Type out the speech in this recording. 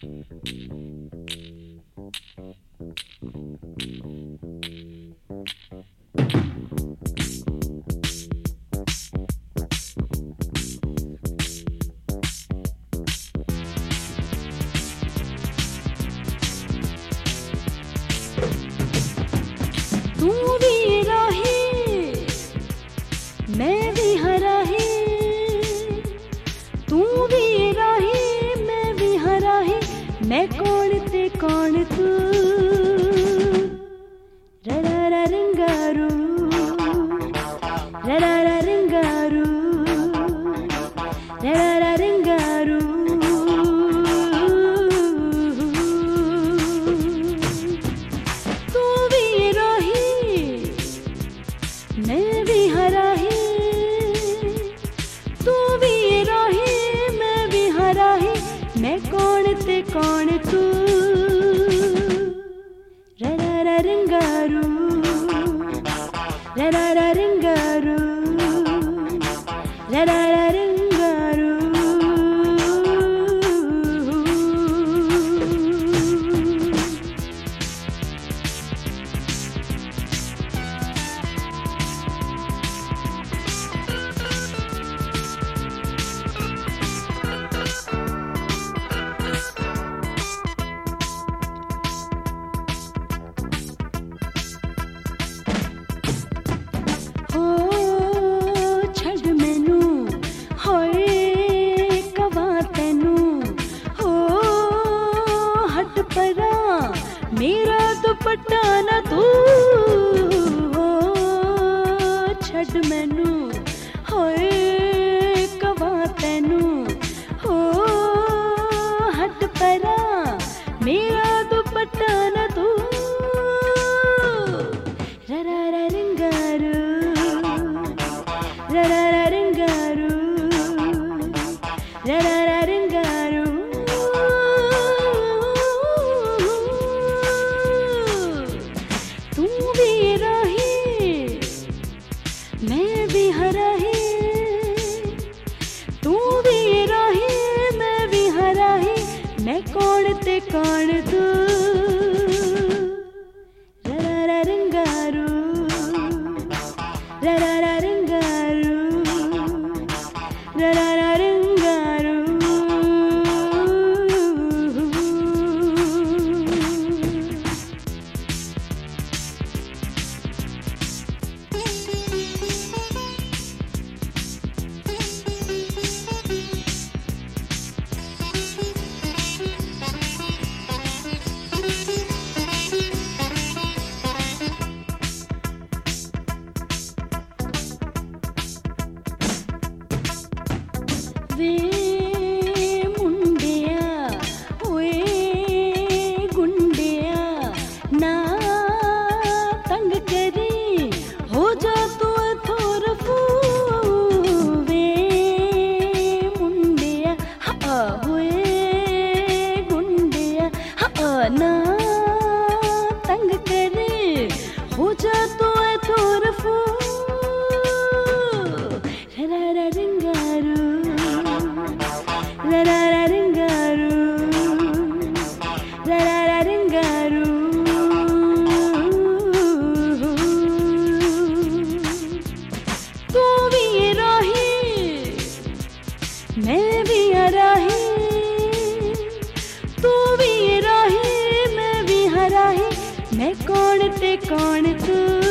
तू भी राही मैं भी हराही, तू भी राही मैं भी हराही, मैं कौन ते कौन तू। ररा रिंगारू ररा रिंगारू ररा रिंगारू। तू भी राही मैं भी हराही, तू भी राही मैं भी हराही, मैं कौन ते कौन तू। ररा रिंगारू ररा रिंगारू ररा रिंगारू। मेरा दुपट्टा ना तू हो छड़ मैनू, होए कवा तैनू हो हट परा, मेरा दुपट्टा ना तू। ररा रिंगारू ररा रिंगारू ररा रिंगारू। तू भी राही मैं भी हराही, तू भी राही मैं भी हराही, मैं कौन ते कौन तू। ररा रिंगारू ररा रिंगारू ररा रिंगारू। वे मुंडिया ओए गुंडिया ना तंग करी, हो जा तू थोर फू। वे मुंडिया हाँ ओए गुंडिया हाँ ना तंग करी, हो जा तू थोर फू। ररा रिंगारू ररा रिंगारू ररा रिंगारू। तू भी राही मैं भी हराही, तू भी राही मैं भी हराही, मैं कौन ते कौन तू।